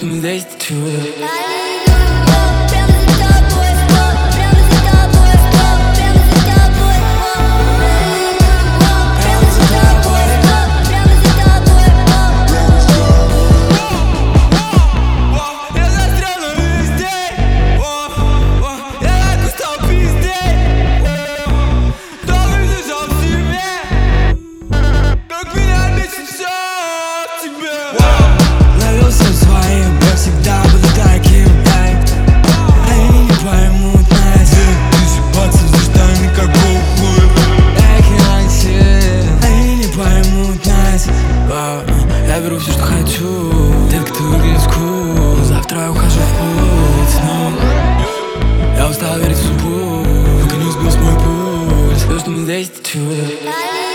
что мы здесь чудо. Я беру все, что хочу, только ты выглядишь cool. Завтра я ухожу в путь, но я устал верить в судьбу, пока не сбился мой путь. Все, что мы здесь чудо.